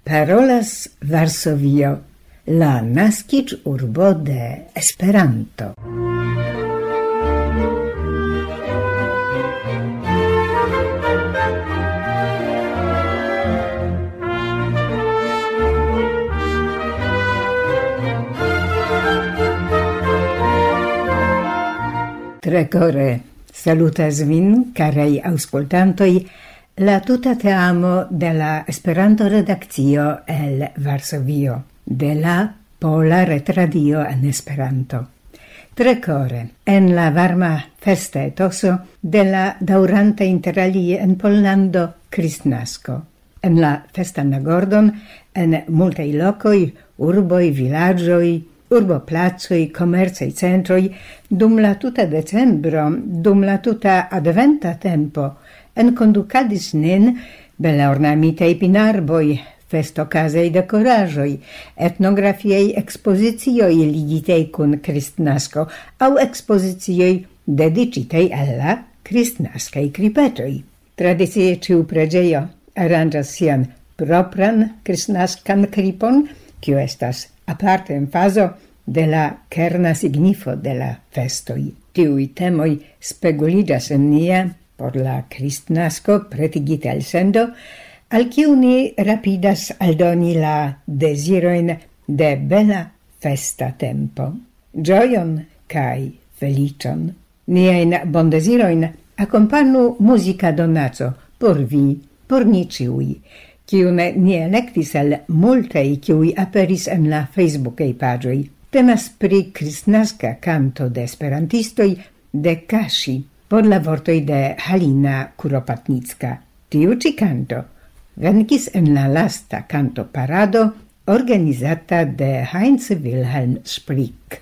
Parolas Varsovio, la naskiĝurbo de Esperanto. Tre kore salutas vin, carei aŭskultantoj, la tuta teamo de la Esperanto-redakcio el Varsovio, de la Pola Retradio en Esperanto. Tre kore, en la varma festa etoso de la daŭranta interalie en Pollando Kristnasko. En la festan agordon, en multaj lokoj, urboj, vilaĝoj, urboplacoj, komercaj centroj, dum la tuta decembro, dum la tuta adventa tempo, enkondukadis nin bele ornamitaj pinarboj, festokazaj dekoraĵoj, etnografiaj ekspozicioj ligitaj kun Kristnasko aŭ ekspozicioj dediĉitaj al la kristnaskaj kripetoj. Tradicie ĉiu preĝejo aranĝas sian propran kristnaskan kripon, kiu estas aparte en fazo de la kerna signifo de la festoj. Tiuj temoj speguliĝas en nia por la Kristnasko pretigita elsendo, al kiu ni rapidas aldoni la dezirojn de bela festa tempo. Ĝojon kaj feliĉon. Niajn bondezirojn akompanu muzika donaco por vi, por ni ĉiuj, kiun ni elektis el multaj, kiuj aperis en la Facebookaj paĝoj. Temas pri kristnaska kanto de esperantistoj de Kaŝi, por la vortoj de Halina Kuropatnicka. Tiu ĉi kanto venkis en la lasta kantoparado organizata de Heinz Wilhelm Sprick.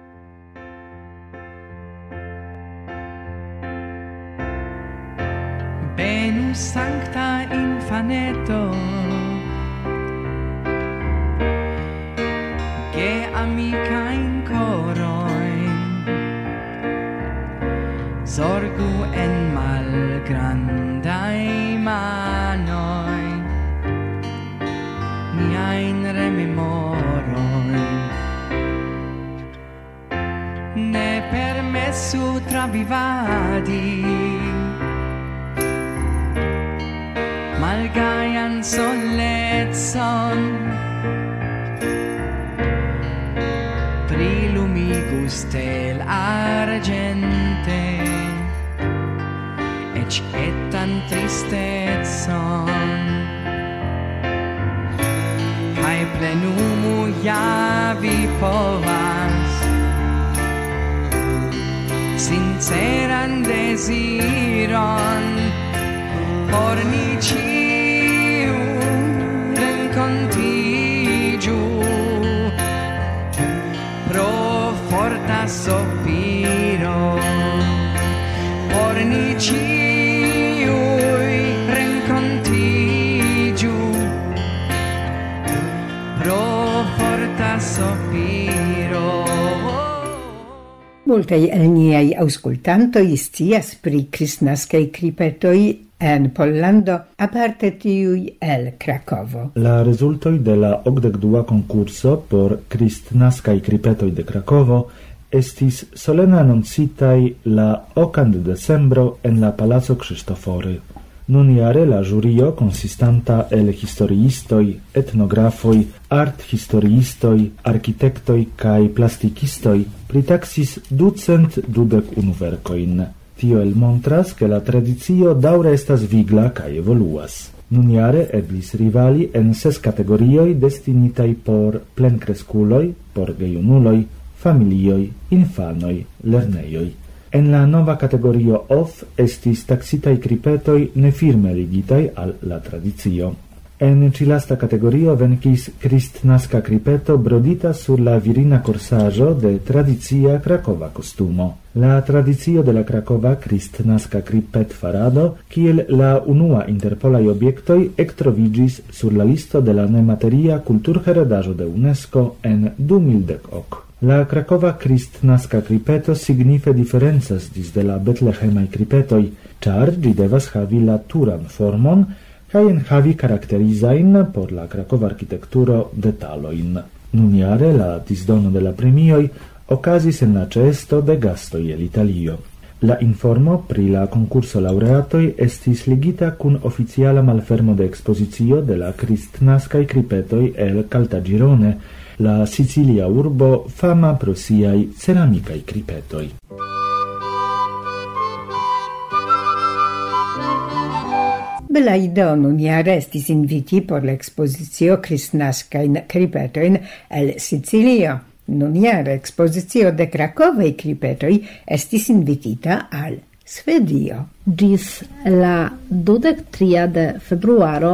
Benus sancta infaneto, ge amicajn korojn, zorgu en malgrandaj manoj, niajn rememorojn. Ne permesu travivadi malgajan solecon, prilumigu stel argente, ec etan tristecon, kai plenumu javi povas sinceran desiron, por ni ĉiu renkontiĝu pro forta sopiro, por ni ĉiuj renkontiĝu pro forta sopiro. Multaj el niaj aŭskultantoj scias pri kristnaskaj kripetoj en Pollando, aparte tiuj el Krakovo. La rezultoj de la 82. konkurso por kristnaskaj kripetoj de Krakovo estis solene anoncitaj la 8 de decembro en la Palaco Krzysztofory. Nunjare la ĵurio konsistanta el historiistoj, etnografoj, arthistoriistoj, arkitektoj kaj plastikistoj pritaksis 221 verkojn. Tio elmontras, ke la tradicio daŭre estas vigla kaj evoluas. Nunjare eblis rivali en 6 kategorioj destinitaj por plenkreskuloj, por gejunuloj, familioj, infanoj, lernejoj. En la nova kategorio OFF estis taksitaj kripetoj nefirme ligitaj al la tradicio. En ĉi lasta kategorio venkis kristnaska kripeto brodita sur la virina korsaĵo de tradicia krakova kostumo. La tradicio de la krakova kristnaska kripetfarado, kiel la unua inter polaj objektoj, ektroviĝis sur la listo de la nemateria kulturheredaĵo de UNESCO en 2010. La Krakova kristnaska kripeto signife diferencas disde la betlehemaj kripetoj, ĉar ĝi devas havi la turan formon kaj enhavi karakterizain por la Krakova architekturo detaloin. Nuniare la disdono de la premioj okazis en la ĉeesto de gastoj el Italio. La informo pri la konkurso laureatoj estis ligita kun oficiala malfermo de ekspozicio de la kristnaskaj kripetoj el Caltagirone, la Sicilia urbo fama pro siaj ceramikaj kripetoj. Bela ideo nuniare estis inviti por l'exposizio kristnaskajn kripetoin el Sicilio. Nuniare expozizio de Krakovej kripetoj estis invitita al Svedio. Gis la 23 de februaro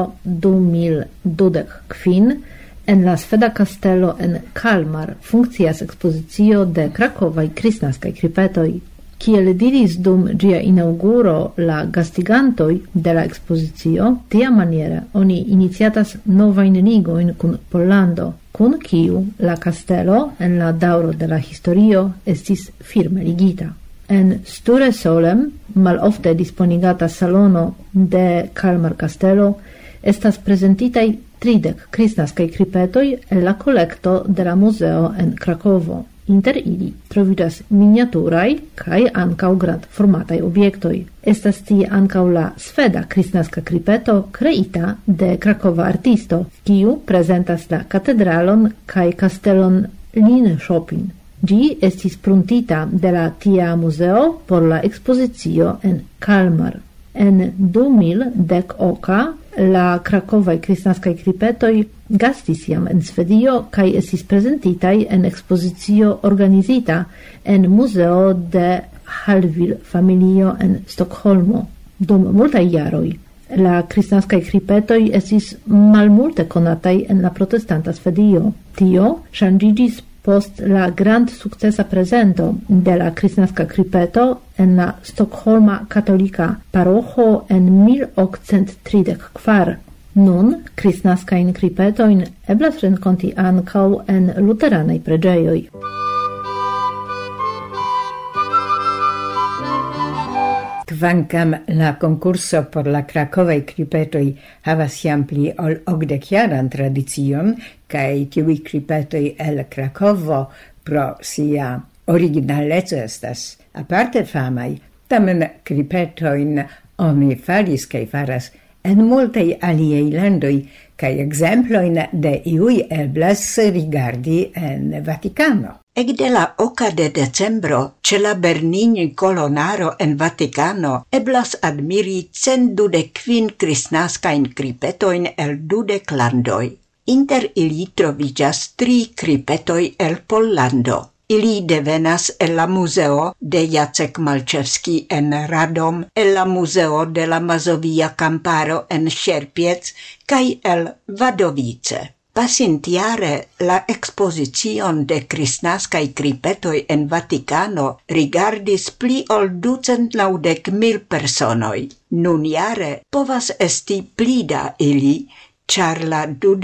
2025 en la Sveda Castello en Kalmar funkcias expozicio de Krakovaj kristnaskaj kripetoj. Kiel diris dum gia inauguro la gastigantoj de la expozicio, tia maniere oni iniciatas novajn ligojn kun Pollando, kun kiu la kastelo en la daŭro de la historio estis firme ligita. En Sture Solem, malofte disponigata salono de Kalmar Castello, estas prezentitaj 30 kristnaskaj kripetoj el la kolekto de la muzeo en Krakovo. Inter ili troviĝas miniaturaj kaj ankaŭ grandformataj objektoj. Estas tie ankaŭ la sveda kristnaska kripeto kreita de krakova artisto, kiu prezentas la katedralon kaj kastelon Linköping. Ĝi estis pruntita de la tia muzeo por la ekspozicio en Kalmar. En 2010 la Krakovaj kristnaskaj kripetoj gastis jam en Svedio kaj estis prezentitaj en ekspozicio organizita en Muzeo de Hallwyl familio en Stokholmo. Dum multaj jaroj la kristnaskaj kripetoj estis malmulte konataj en la protestanta Svedio. Tio ŝanĝiĝis post la grand sukcesa prezento de la kristnaska kripeto en la Stokholma katolika paroĥo en 1834. Nun kristnaskajn kripetojn eblas renkonti ankaŭ en luteranaj preĝejoj. Kvankam la konkurso por la Krakovaj kripetoj havas jam pli ol 80-jaran tradicion, kaj tiuj kripetoj el Krakovo pro sia originaleco estas aparte famaj, tamen kripetojn oni faris kaj faras en multaj aliaj landoj, kaj ekzemplojn de iuj eblas rigardi en Vatikano. Ekde la 8 de decembro ĉe la Bernini kolonaro en Vatikano eblas admiri 125 kristnaskajn kripetojn el 20 landoj. Inter ili troviĝas 3 kripetoj el Pollando. Ili devenas el la Museo de Jacek Malczewski en Radom, el la Museo de la Mazovia Camparo en Sierpiec kaj el Wadowice. Pasintjare la ekspozicion de kristnaskaj kripetoj en Vatikano rigardis pli ol 290,000 personoj. Nunjare povas esti pli da ili, ĉar la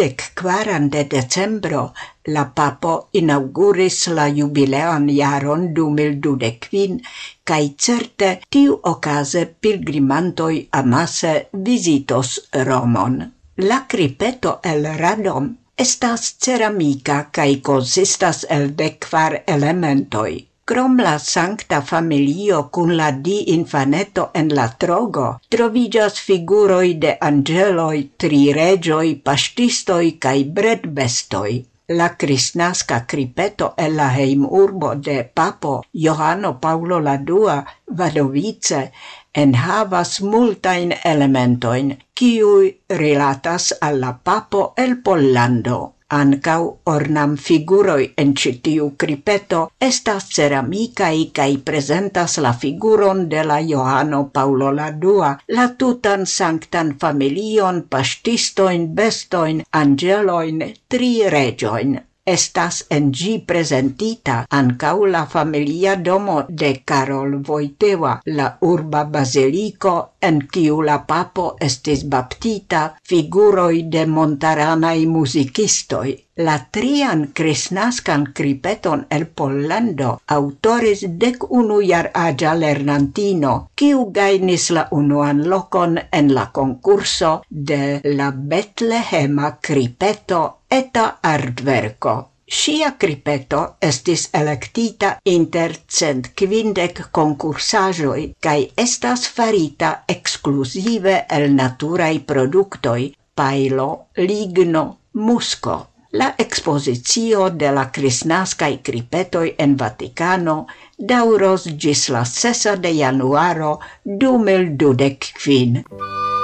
24 de decembro la papo inauguris la jubilean jaron 2025 kaj certe tiuokaze pilgrimantoj amase vizitos Romon. La kripeto el Radom estas ceramika kaj konsistas el 14 elementoj. Krom la Sankta Familio kun la Di-infaneto en la trogo, troviĝas figuroj de anĝeloj, 3 reĝoj, paŝtistoj kaj bredbestoj. La kristnaska kripeto el la hejmurbo de papo Johano Paulo II, Wadowice, enhavas multajn elementojn, kiuj rilatas al la papo el Pollando. Ankaŭ ornamfiguroj en ĉi tiu kripeto estas ceramikaj kaj prezentas la figuron de la Johano Paulo II, la tutan sanktan familion, paŝtistojn, bestojn, anĝelojn, 3 reĝojn. Estas en gi presentita ancau la familia domo de Karol Wojtyła, la urba basilico en kiu la papo estis baptita figuroi de montaranai musicistoi. La trian kristnaskan kripeton el Pollando autoris 11-jar-aĝa lernantino, kiu gajnis la unuan lokon en la konkurso de la Betlehema kripeto eta artverko. Ŝia kripeto estis elektita inter 150 konkursaĵoj kaj estas farita ekskluzive el naturaj produktoj, pajlo, ligno, musko. La expozicio de la kristnaskaj kripetoj en Vatikano daŭros ĝis la 6 de januaro 2025.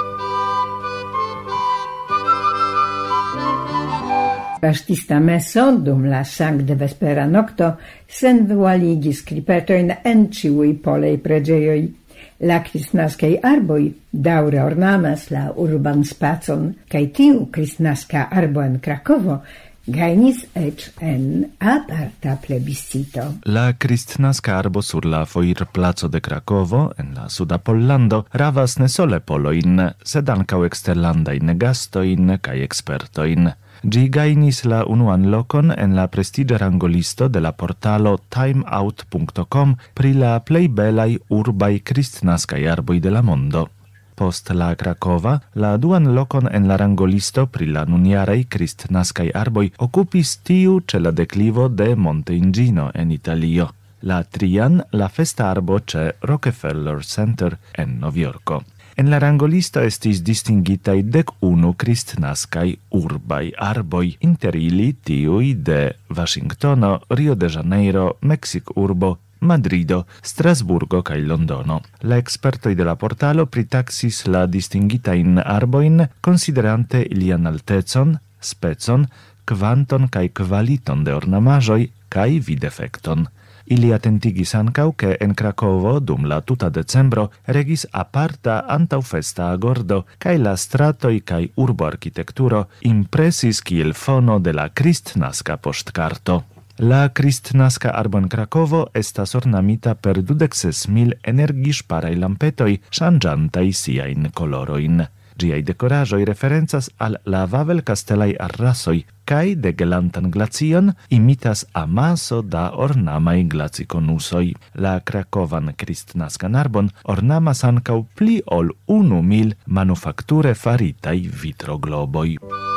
Paŝtista meso dum la sanktvespera nokto senvualigis kripetojn en ĉiuj polaj preĝejoj. La kristnaskaj arboj daŭre ornamas la urban spacon, kaj tiu kristnaska arbo en Krakovo gajnis eĉ en aparta plebiscito. La kristnaska arbo sur la foirplaco de Krakovo, en la suda Pollando, ravas ne sole polojn, sed ankaŭ eksterlandajn gastojn kaj ekspertojn. Gi gajnis la unuan lokon en la prestigia rangolisto de la portalo timeout.com pri la plej belaj urbaj kristnaskaj arboj de la mondo. Post la Krakova, la duan lokon en la rangolisto pri la nunjaraj kristnaskaj arboj okupis tiu ĉe la deklivo de Monte Ingino en Italio. La trian, la festa arbo ĉe Rockefeller Center en Novjorko. En la rangolisto estis distingitaj 11 kristnaskaj urbaj arboj, inter ili tiuj de Washingtono, Rio de Janeiro, Meksik-urbo, Madrido, Strasburgo kaj Londono. La ekspertoj de la portalo pritaksis la distingitajn arbojn, konsiderante ilian altecon, specon, kvanton kaj kvaliton de ornamaĵoj kaj videfekton. Ili attentigis ankaŭ ke en Krakovo dum la tuta decembro regis aparta antaŭfesta agordo kaj la stratoj kaj urboarkitekturo impresis kiel fono de la kristnaska poŝtkarto. La kristnaska arbo en Krakovo estas ornamita per 26,000 energiŝparaj lampetoj ŝanĝantaj siajn kolorojn. Ĝiaj dekoraĵoj referencas al la Vavel-kastelaj arrasoj kaj de gelantan glacion imitas amaso da ornamaj glacikonusoj. La krakovan kristnaskan arbon ornamas ankaŭ pli ol 1,000 manufakture faritaj vitrogloboj.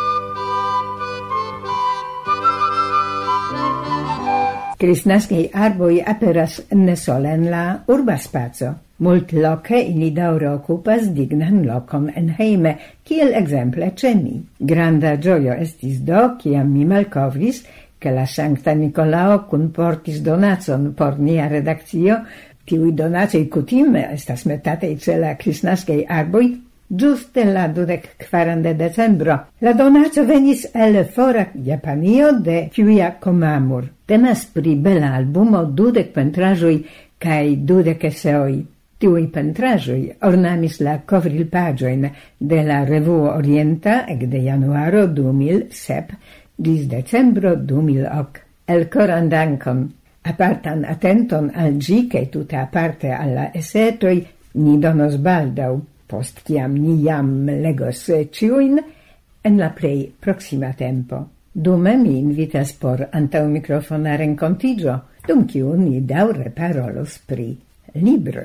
Kristnaskaj arboj aperas ne sole en la urba spaco. Multloke ili daŭre okupas dignan lokon en hejme, kiel ekzemple ĉe mi. Granda ĝojo estis do, kiam mi malkovris, ke la Sankta Nikolao kunportis donacon por nia redakcio. Tiuj donacoj kutime estas metataj ĉe la kristnaskaj arboj ĝuste la 24 de decembro. La donaco venis el fora Japanio de Kyuya Komamur. Temas pri bela albumo 20 pentraĵoj kaj 20 eseoj. Tiuj pentraĵoj ornamis la kovrilpaĝojn de la Revuo Orienta ekde januaro 2007 ĝis decembro 2008. Elkoran dankon, apartan atenton al ĝi kaj tute aparte al la esetoj ni donos baldaŭ, post kiam ni jam legos ĉiujn en la plej proksima tempo. Dume mi invitas por antaŭmikrofona renkontiĝo, dum kiu ni daŭre parolos pri libroj.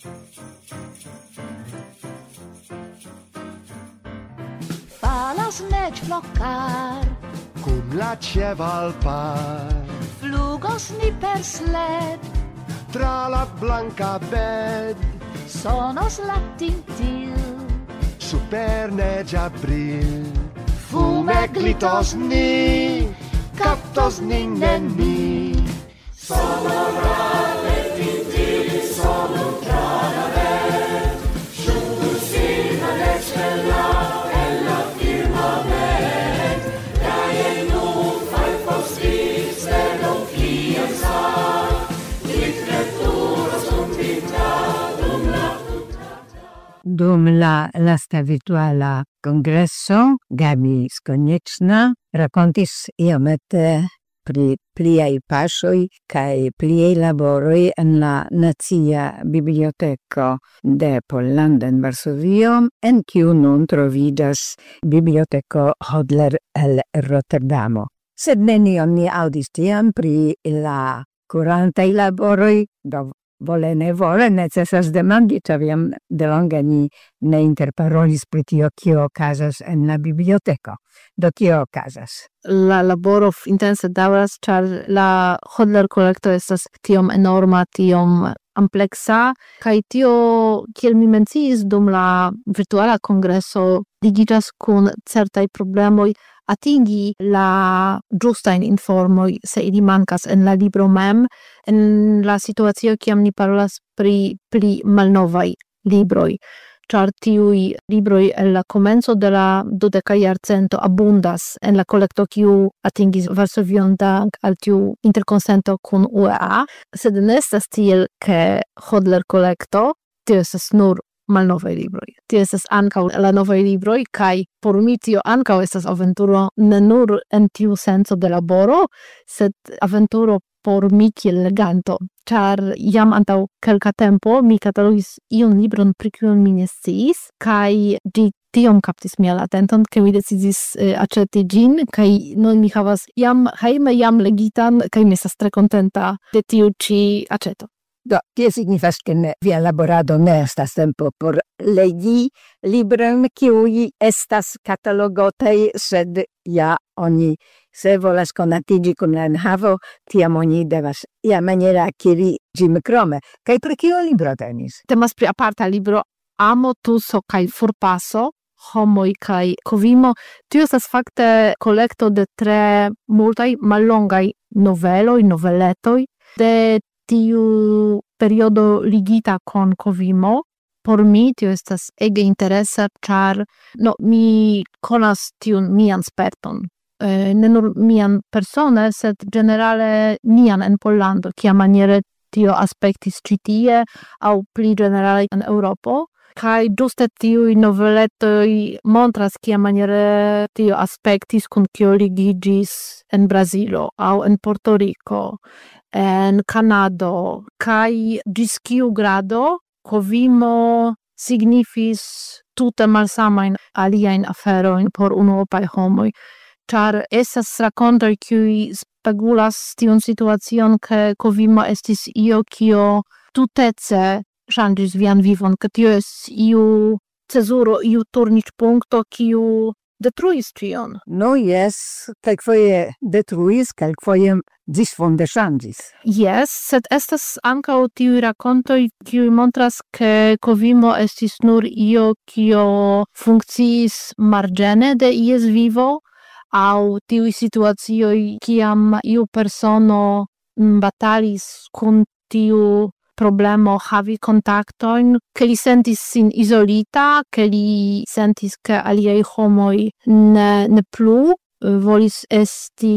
Falas neĝflokar, cum la ĉeval par, flugos ni per sled, tra la blanca bed, sonos la tintil, super neĝa bril. fume glitos ni, kaptos nin neni. Dum la lasta virtuala kongreso, Gabi Skonieczna rakontis iomete pri pliaj paŝoj kaj pliaj laboroj en la Nacia Biblioteko de Pollando en Varsovio, en kiu nun troviĝas Biblioteko Hodler el Rotterdamo. Sed nenion ni aŭdis tiam pri la kurantaj laboroj, do vole ne vole necesas demandi, ĉar jam delonge ni ne interparolis pri tio, kio okazas en la biblioteko. Do kio okazas? La laboro intense daŭras, ĉar la Hodler-kolekto estas tiom enorma, tiom ampleksa, kaj tio, kiel mi menciis dum la virtuala kongreso, ligiĝas kun certaj problemoj atingi la ĝustajn informoj, se ili mankas en la libro mem, en la situacio kiam ni parolas pri pli malnovaj libroj. Ĉar tiuj libroj el la komenco de la 20. jarcento abundas en la kolekto kiu atingis Varsovion dank al tiu interkonsento kun UEA, sed ne estas tiel ke Hodler-kolekto, tio estas nur malnovaj libroj. Tio estas ankaŭ la novaj libroj, kaj por mi tio ankaŭ estas aventuro ne nur en tiu senco de laboro, sed aventuro por mi kiel leganto. Ĉar jam antaŭ kelka tempo mi katalogis iun libron, pri kiu mi ne sciis, kaj ĝi tiom kaptis mian atenton, ke mi decidis aĉeti ĝin, kaj nun mi havas jam hejme jam legitan, kaj mi estas tre kontenta de tiu ĉi aĉeto. Do, tio signifas ke via laborado ne estas tempo por legi libron kiuj estas katalogotaj, sed ja oni, se volas konatiĝi kun la enhavo, tiam oni devas iamaniere akiri ĝin krome. Kaj pri kio libro tenis? Temas pri aparta libro Amo, tuso kaj forpaso, homoj kaj kovimo. Tio estas fakte kolekto de tre multaj mallongaj noveloj, noveletoj de tiu periodo ligita con kovimo. Por mi tio estas ege interesa, ĉar mi konas tiun mian sperton. Ne nur mian persone, sed generale nian en Pollando, kiamaniere tio aspektis ĉi tie, aŭ pli generale en Eŭropo. Kaj ĝuste tiuj noveletoj montras kiamaniere tio aspektis kun kio ligiĝis en Brazilo aŭ en Porto-Riko, en Kanado, kaj ĝis kiu grado kovimo signifis tute malsamajn aliajn aferojn por unuopaj homoj. Ĉar estas rakontoj kiuj spegulas tiun situacion, ke kovimo estis io kio tutece ŝanĝis vian vivon, ke tio estis iu cezuro, iu turniĝpunkto, kiu detruis ĉion. No, jes, kelkfoje detruis, kelkfoje ĝisfonde ŝanĝis. Jes, sed estas ankaŭ tiuj rakontoj, kiuj montras, ke kovimo estis nur io kio funkciis marĝene de ies vivo, aŭ tiuj situacioj, kiam iu persono batalis kun tiu problemo havi kontaktojn, ke li sentis sin izolita, ke li sentis, ke aliaj homoj ne plu volis esti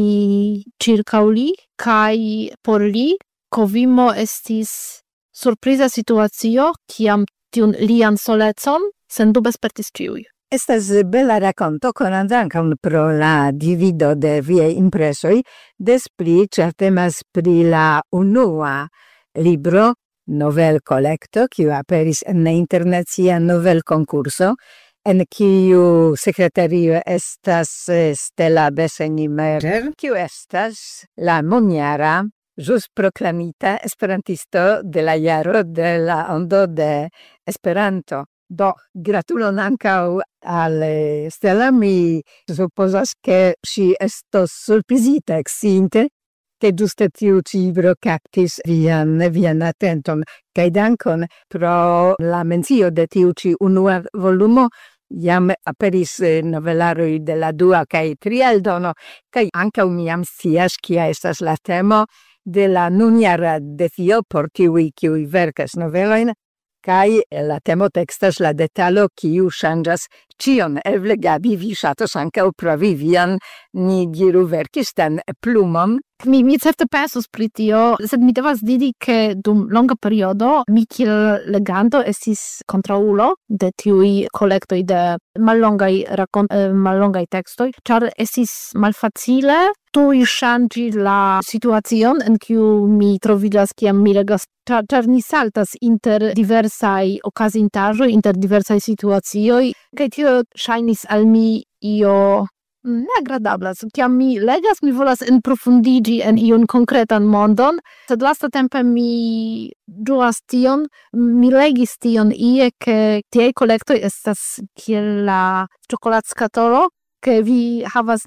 ĉirkaŭ li, kaj por li kovimo estis surpriza situacio, kiam tiun lian solecon sendube spertis ĉiuj. Estas bela rakonto, konata ankaŭ pro la divido de viaj impresoj, des pli, ĉar temas pri la unua libro, novel-kolekto, kiu aperis en la internacia novel-konkurso, en kiu sekretario estas Stella Besenimerer, kiu estas la monjara ĵus proklamita esperantisto de la jaro de la ondo de Esperanto. Do, gratulon ankaŭ al Stella, mi supozas, ke ŝi estos surprizita eksciinte, ke ĝuste tiu ĉi libro kaptis vian atenton. Kaj dankon pro la mencio de tiu ĉi unua volumo, jam aperis novelaroj de la dua kaj tria eldono, kaj ankaŭ mi jam scias kia estas la temo de la nunjara defio por tiuj kiuj verkas novelojn, kaj la temo tekstas la detalo kiu ŝanĝas ĉion. Eble Gabi, vi ŝatus ankaŭ provi vian, ni diru, verkistan plumon. Mi certe pensus pri tio, sed mi devas diri, ke dum longa periodo mi kiel leganto estis kontraŭulo de tiuj kolektoj de mallongaj tekstoj, ĉar estis malfacile tui ŝanĝi la situacion, en kiu mi troviĝas kiam mi legas, ĉar ni saltas inter diversaj okazintaĵoj, inter diversaj situacioj, kaj tio ŝajnis al mi io neagradabla. Kiam mi legas, mi volas enprofundiĝi en iun konkretan mondon, sed lastatempe mi ĝuas tion, mi legis tion ie, ke tiaj kolektoj estas kiel la ĉokoladskatolo, ke vi havas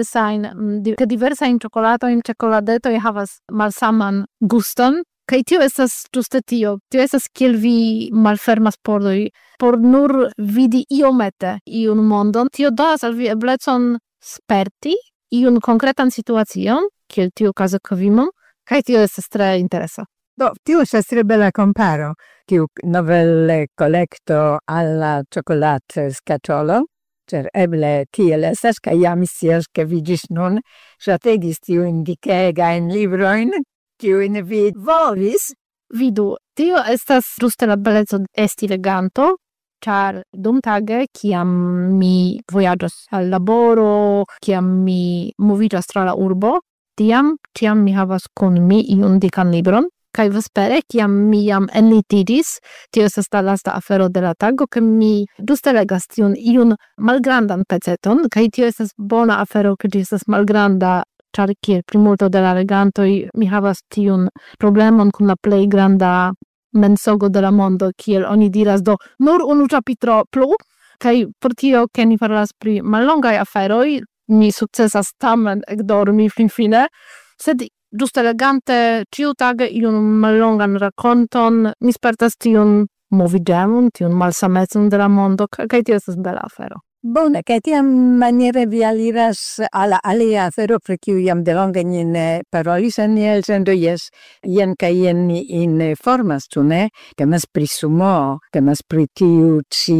diversajn ĉokolatojn, ĉokoladetoj havas malsaman guston, kaj tio estas ĝuste tio. Tio estas kiel vi malfermas pordoj por nur vidi iomete iun mondon. Tio donas al vi eblecon sperti iun konkretan situacion, kiel tiukaze Kovimon, kaj tio estas tre interesa. Do, tio estas tre bela comparo, tiu novelle kolekto alla ĉokoladskatolo, cer eble tiel estas, kaj ja mi scias, ke vi ĝis nun ŝategis tiujn dikegajn librojn, kiujn vi volis. Vidu, tio estas ĝuste la beleco esti leganto, ĉar dumtage, kiam mi vojaĝas al laboro, kiam mi moviĝas tra la urbo, tiam ĉiam mi havas kun mi iun dikan libron, kaj vespere, kiam mi jam enlitiĝis, tio estas la lasta afero de la tago, ke mi ĝuste legas tiun iun malgrandan peceton, kaj tio estas bona afero, ke ĝi estas malgranda, ĉar kiel plimulto de la legantoj mi havas tiun problemon kun la plej granda mensogo de la mondo, kiel oni diras, do nur unu ĉapitro plu, kaj por tio, ke ni parolas pri mallongaj aferoj, mi sukcesas tamen ekdormi finfine, sed ĝuste legante ĉiutage iun mallongan rakonton, mi spertas tiun moviĝemon, tiun malsamecon de la mondo, kaj tio estas bela afero. Bone, kaj tiam maniere vi aliras al alia afero, pri kiu jam delonge ni ne parolis en nia elsendo, jes, jen kaj jen ni informas, ĉu ne? Temas pri sumo, temas pri tiu ĉi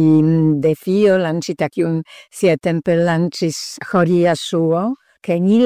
defio lanĉita, kiun siatempe lanĉis Horia Suo, che ni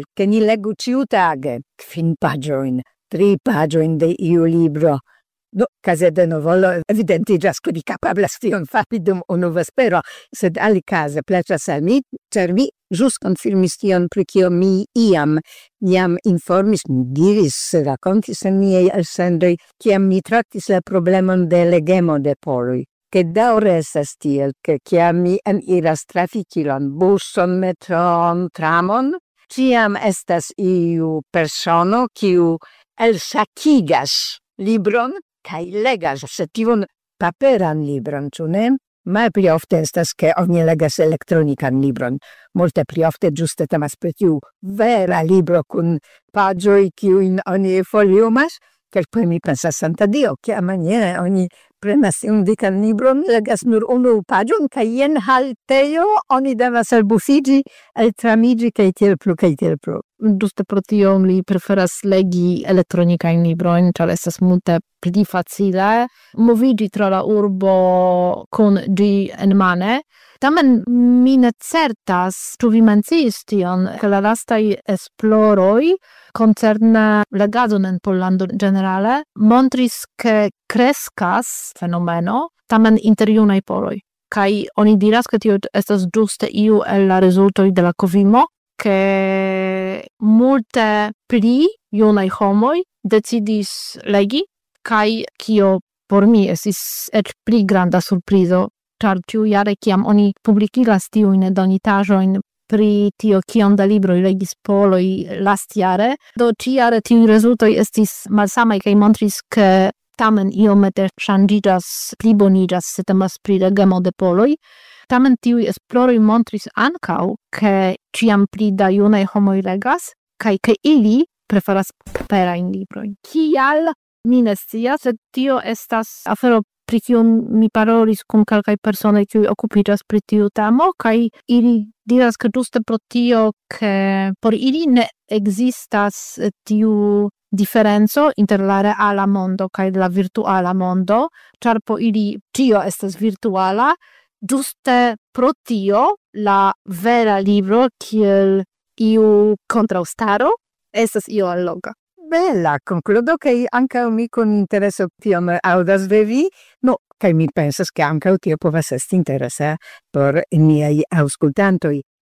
legu ciutage, kvin paĝojn, 3 paĝojn de iu libro. Do, kaze de novolo evidentiĝas, ke vi kapablas tion fari dum unu vespero, sed alikaze plaĉas al mi, ĉar mi ĵus konfirmis tion, pri kio mi jam informis, mi diris, rakontis en niaj elsendoj, kiam mi traktis la problemon de legemo de poloj. Che daŭre estas tiel, ke kiam mi eniras trafikilon, buson, metron, tramon, ĉiam estas iu persono, kiu elsakigas libron kaj legas, sed tiun paperan libron, ĉu ne? Malpli ofte estas, ke oni legas elektronikan libron. Multe pli ofte ĝuste temas pri tiu vera libro kun paĝoj, kiujn oni foliumas, kelkfoje mi pensas, santa Dio, kiamaniere oni prenas tiun dikan libron, legas nur unu paĝon, kaj jen haltejo, oni devas elbusiĝi, eltramiĝi, kaj tiel plu, kaj tiel plu. Ĝuste pro tio li preferas legi elektronikajn librojn, ĉar estas multe pli facile moviĝi tra la urbo kun ĝi enmane. Tamen mi ne certas, ĉu vi menciis tion, ke la lastaj esploroj koncerne legadon en Pollando ĝenerale montris, ke kreskas fenomeno, tamen inter junaj poloj. Kaj oni diras, ke tio estas ĝuste iu el la rezultoj de la Kovimo, ke multe pli junaj homoj decidis legi, kaj kio por mi estis eĉ pli granda surprizo, ĉar ĉiujare kiam oni publikigas tiujn donitaĵojn pri tio, kiom da libroj legis poloj lastjare, do ĉiujare tiuj rezultoj estis malsamaj kaj montris, ke tamen iomete ŝanĝiĝas, pliboniĝas, se temas pri legemo de poloj. Tamen tiuj esploroj montris ankaŭ, ke ĉiam pli da junaj homoj legas, kaj ke ili preferas paperajn librojn. Kial? Mi ne scias, sed tio estas afero pri kiu mi parolis kun kelkaj personoj, kiuj okupiĝas pri tiu temo, kaj ili diras, ke ĝuste pro tio, ke por ili ne ekzistas tiu diferenco inter la reala mondo kaj la virtuala mondo, ĉar po ili ĉio estas virtuala, ĝuste pro tio la vera libro kiel iu kontraŭstaro estas io alloga. Bella concludo, che anche mi con intereso tion audas de vi, no, che mi pensas che anche tio povas esti interesa por niai auscultantoi.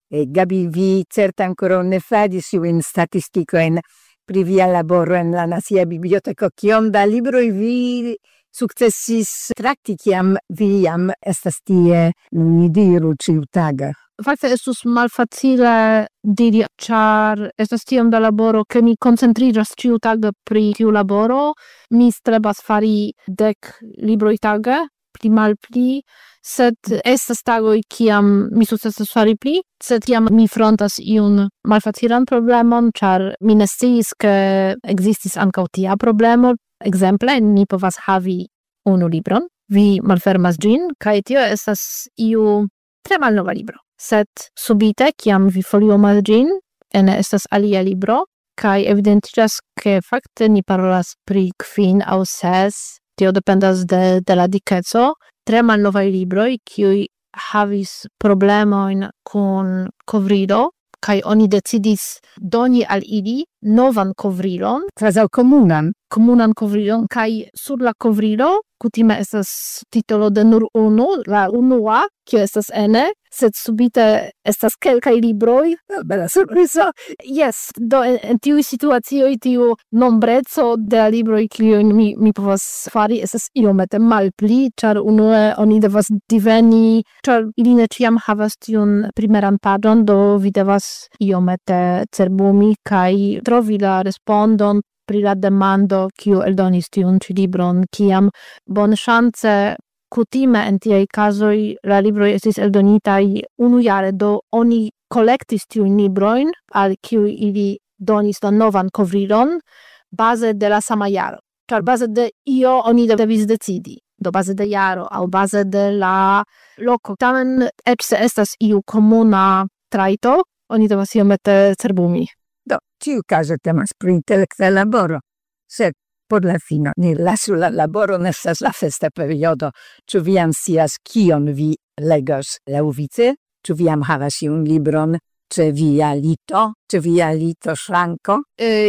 Gabi, vi certe ancora ne fadis in statisticoin pri via laboro en la Nacia Biblioteko. Kiom da libroj vi sukcesis trakti, kiam vi jam estas tie, ni diru, ĉiutaga? Fakte estus malfacile diri, ĉar estas tiom da laboro, ke mi koncentriĝas ĉiutage pri tiu laboro. Mi strebas fari 10 libroj tage, pli malpli, sed estas tagoj kiam mi sukcesas fari pli, sed kiam mi frontas iun malfacilan problemon, ĉar mi ne sciis, ke ekzistis ankaŭ tia problemo. Ekzemple, ni povas havi unu libron, vi malfermas ĝin, kaj tio estas iu tre malnova libro. Sed subite, kiam vi foliomas ĝin, ene estas alia libro, kaj evidentiĝas, ke fakte ni parolas pri 5 aŭ 6, tio dependas de la dikeco, tre malnovaj libroj, kiuj havis problemojn kun kovrilo, kaj oni decidis doni al ili novan kovrilon, Kvazaŭ komunan kovrilon, kaj sur la kovrilo kutime estas titolo de nur unu, la unua, kio estas ene, sed subite estas kelkaj libroj. Bela surprizo. Yes, do en tiuj situacioj tiu nombreco de la libroj, kiujn mi povas fari, estas iomete malpli, ĉar unue oni devas diveni, ĉar ili ne ĉiam havas tiun primeran paĝon, do vi devas iomete cerbumi kaj trovi la respondon pri la demando, kiu eldonis tiun ĉi libron, kiam bonŝance kutime en tiaj kazoj la libroj estis eldonitaj unujare, do oni kolektis tiujn librojn, al kiuj ili donis la novan kovrilon, baze de la sama jaro. Ĉar baze de io oni devis decidi, do baze de jaro aŭ baze de la loko. Tamen eĉ se estas iu komuna trajto, oni devas iomete cerbumi. Do, ĉiukaze temas pri intelekta laboro, sed por la fino, ni lasu la laboro, estas la festa periodo. Ĉu vi jam scias kion vi legos laŭvice? Ĉu vi jam havas iun libron ĉe via lito? Ĉe via litoŝranko?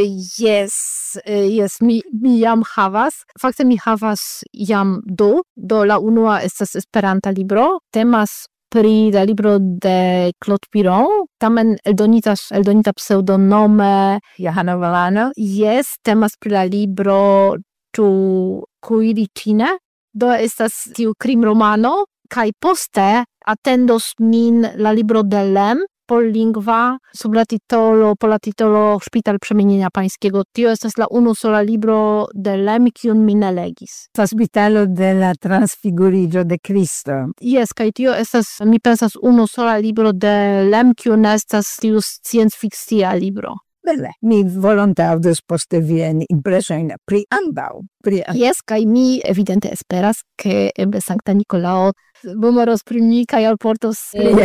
Yes, mi jam havas. Fakte mi havas jam do la unua estas Esperanta libro, temas pri la libro de Claude Piron, tamen eldonita pseudonome Johano Volano. Yes, temas pri la libro Ĉu kuiricine, do estas tiu krimromano, kaj poste atendos min la libro de Lem, pollingva, sub la titolo Szpital Przemienienia Pańskiego. Tio estas la unusola libro de Lem, kiun mi ne legis. Hospitalo de la Transfiguriĝo de Kristo. Yes, kaj tio estas, mi pensas, unusola libro de Lem, kiu ne estas tiu sciencfikcia libro. Bele, mi volonte aŭdus poste viajn impresojn pri ambaŭ. Yes, kaj mi evidente esperas, ke eble Sankta Nikolao memoros pri mi kaj alportos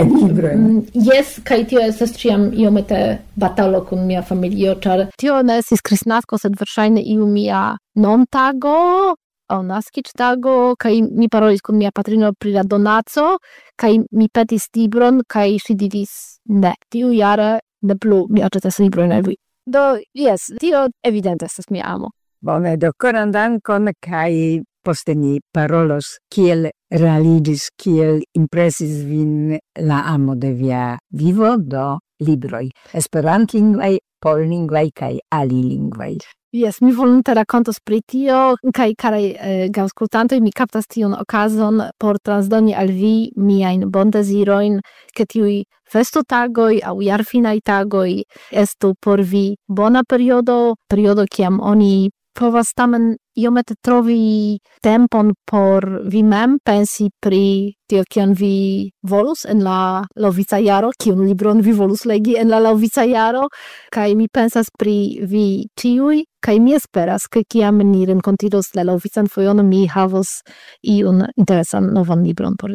yes, kaj tio estas ĉiam iomete batalo kun mia familio, ĉar tio ne estis kristnasko, sed verŝajne iu mia nomtago aŭ naskiĝtago, kaj mi parolis kun mia patrino pri la donaco, kaj mi petis libron, kaj ŝi diris ne, tiujare ne plu mi aĉetas librojn al vi. Do, yes, tio evidente estas mia amo. Bone, do koran dankon, kaj poste ni parolos kiel realiĝis, kiel impresis vin la amo de via vivo, do libroj esperantlingvaj, pollingvaj kaj alilingvaj. Yes, mi volonte rakontos pri tio, kaj karaj gaŭskultantoj, mi kaptas tiun okazon por transdoni al vi miajn bondezirojn, ke tiuj festotagoj aŭ jarfinaj tagoj estu por vi bona periodo, kiam oni povas tamen iomete trovi tempon por vi mem pensi pri tio, kion vi volus en la laŭvica jaro, kiun libron vi volus legi en la laŭvica jaro, kaj mi pensas pri vi ĉiuj, kaj mi esperas, ke kiam ni renkontiros la laŭvican fojon, mi havos iun interesan novan libron por vi.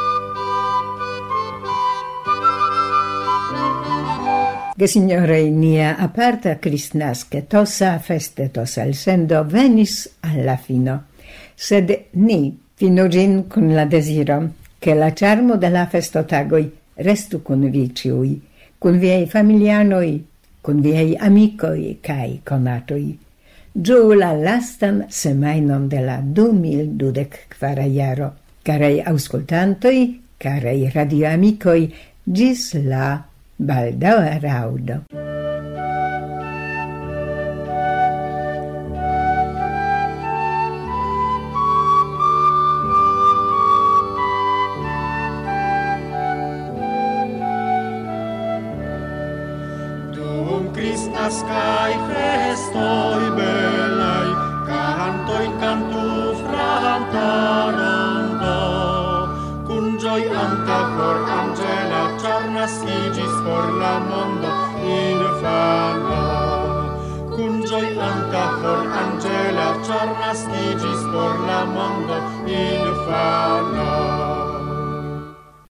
Gesignorei, nia aparta kristnasketosa festetosa elsendo venis alla fino, sed ni finu ĝin kun la deziro, ke la ĉarmo de la festotagoj restu kun vi ĉiuj, kun viaj familianoj, kun viaj amikoj kaj konatoj. Ĝuu la lastan semajnon de la 2024 jaro. Karaj aŭskultantoj, karaj radioamikoj, ĝis la baldaŭa raŭdo. Kristnaskaj festoj belaj, cantoj cantu frantarondo. Kun ĝoj antaŭ for Angela ĉarnaskiĝis por la mondo infana. Kun ĝoj antaŭ for Angela ĉarnaskiĝis por la mondo infana.